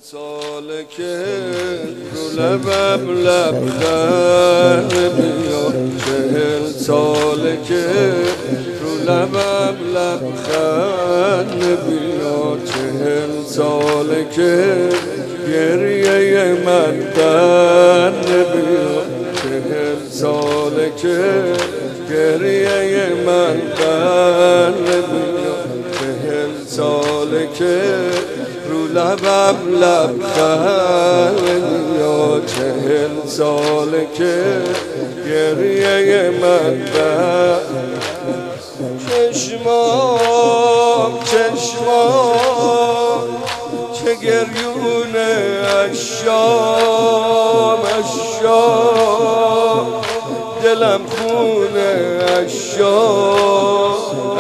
ساله که رو لبم لبخند بیاد، 40 ساله که رو لبم لبخند بیاد، 40 ساله که گریه من بند بیاد، 40 ساله که گریه من بند بیاد، 40 ساله که رو لبم لبخند بیاد، 40 ساله که گریه من بند. چشمام چه گریونه اشام، دلم خونه اشام،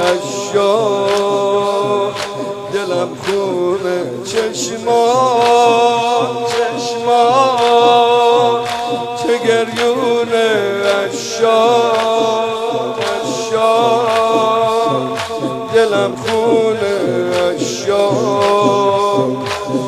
دلم خونه. چشمام چه گریونه اشام، دلم خونه اشام،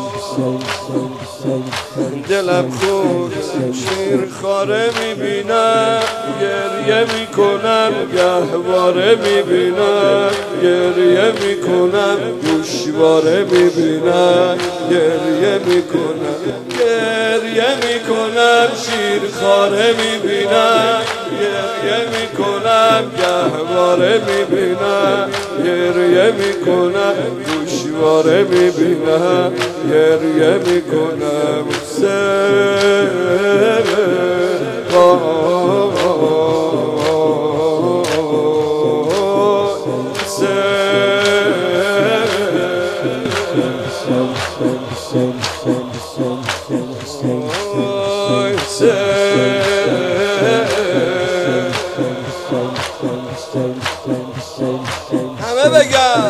دلم خونه. شیر خاره میبینم گریه میکنم، گهواره میبینم گریه میکنم، گوشواره میبینم گریه میکنم، گریه میکنم. شیر خاره میبینم گریه میکنم، گهواره میبینم گریه میکنم، گوشواره میبینم گریه میکنم. همه بگم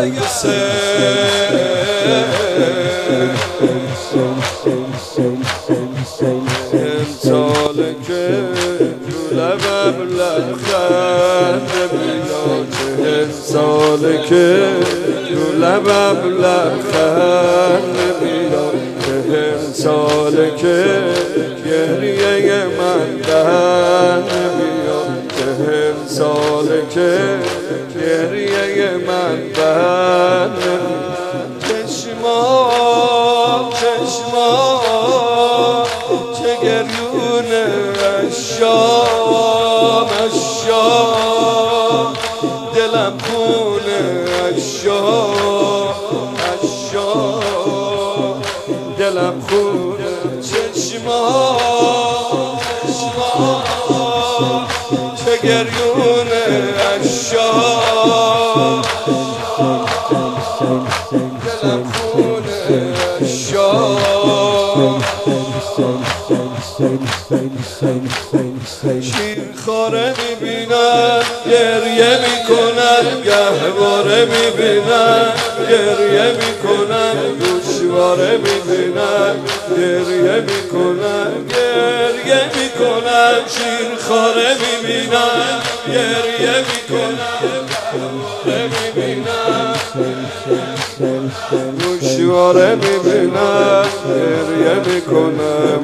ساله که رو لبم لبخند بیاد، 40 ساله که رو لبم لبخند بیاد، 40 ساله که گریه من بند بیاد، 40 ساله که گریه من بند بیاد. چشمام چه گریونه اشام، دلم خونه اشام، دلم خونه. چشمام چه گریونه اشام، دلم خونه اشام. شیر خاره میبینم گریه میکنم، گهواره میبینم گریه میکنم، گوشواره میبینم گریه میکنم، گریه میکنم. شیر خاره میبینم گریه میکنم، گهواره میبینم گوشواره میبینم گریه میکنم.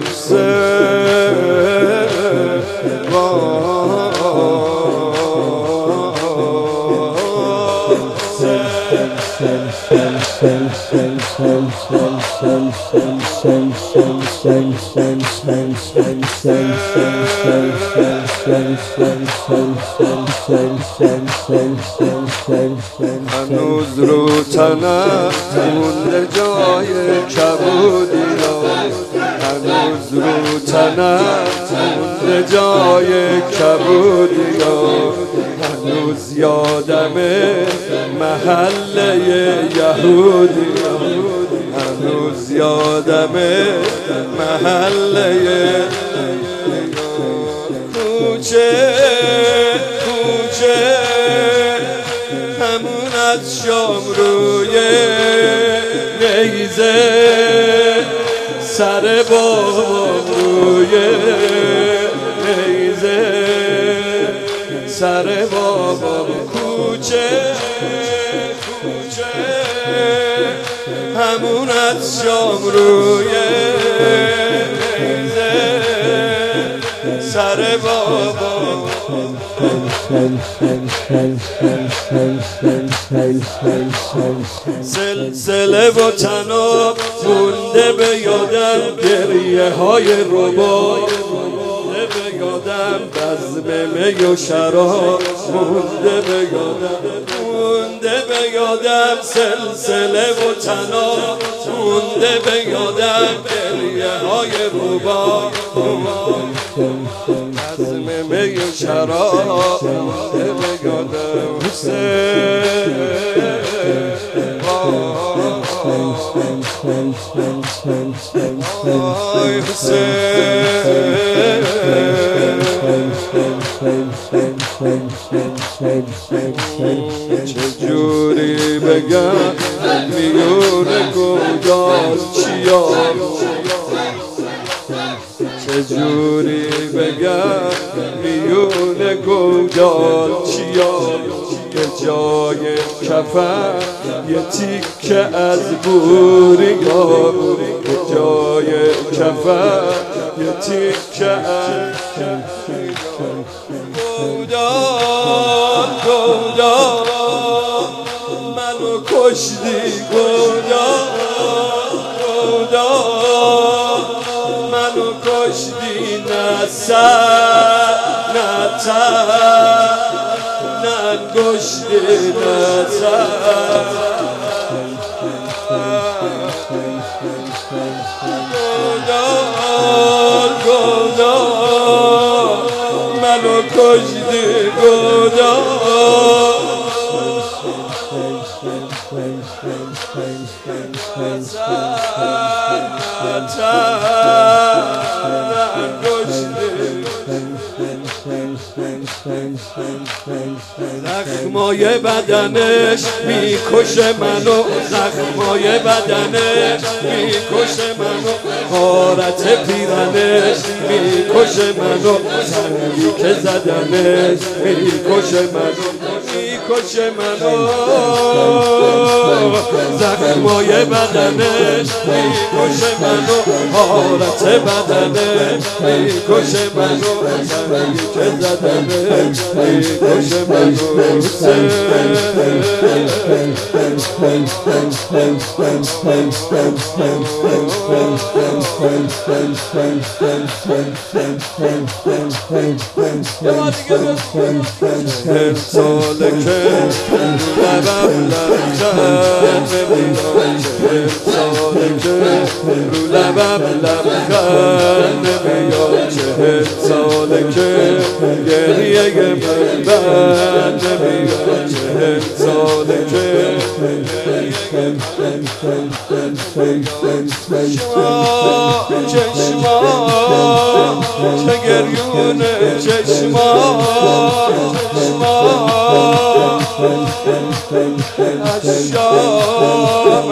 هنوز رو تنم مونده جای کبودیا، هنوز رو تنم مونده جای کبودیا، هنوز یادمه محله یهودیا، هنوز یادمه محله کوچه همون از شام روی نیزه، سر بابام روی نیزه، سر بابام. کوچه همونت شام روی سر بابا سلسله و تناب مونده به یادم گریه های ربای مونده به یادم بزم می و شراب مونده به یادم مونده به یادم سلسله و تناب مونده به یادم گریه های ربای بزم می و شراب مونده به یادم چجوری بگم میونه گودال چیا چجوری بگم میونه گودال چیا که جای کفن یه تیکه از بوریا که جای کفن یه تیکه از گودال منو کشتی گودال منو کشتی نه سر نه تر نه گشتی نه تر گودال منو کشتی گودال زخمای بدنش میکشه منو زخمای بدنش میکشه منو غارت پیرنش میکشه منو زنگی که زدنش میکشه منو میکشه منو زخمای بدنش میکشه منو حالت بدنش میکشه منو زنگی که زدنش میکشه منو ساله که لبم لبخند نمیاد ساله که رو لبم لبخند نمیاد 40 ساله که گریه من بند نمیاد 40 ساله که چشما چه گریونه چشما اشام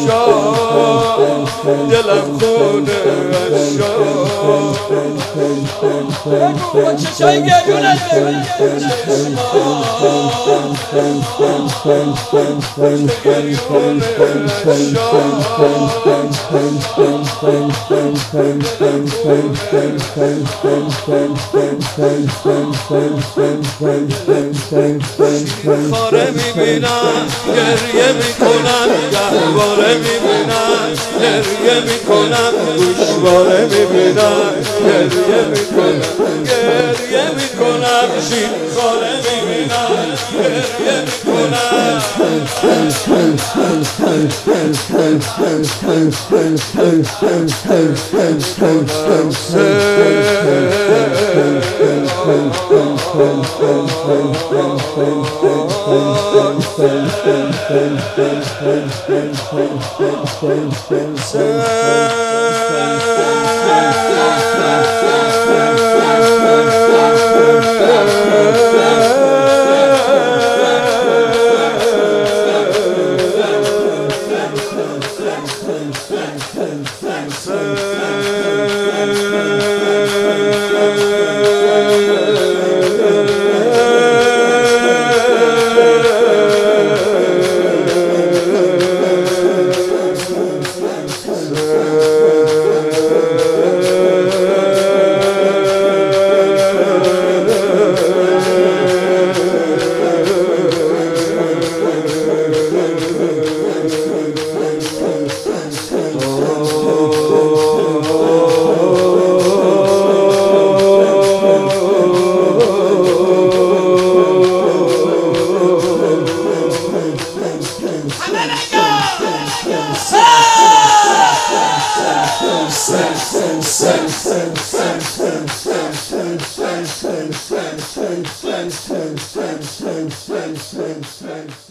دلم خونه اشام چشای گریونه خاره میبینم گریه میکنم گهواره میبینم گریه میکنم گوشواره میبینم گریه میکنم شیر خاره میبینم گریه میکنم Sen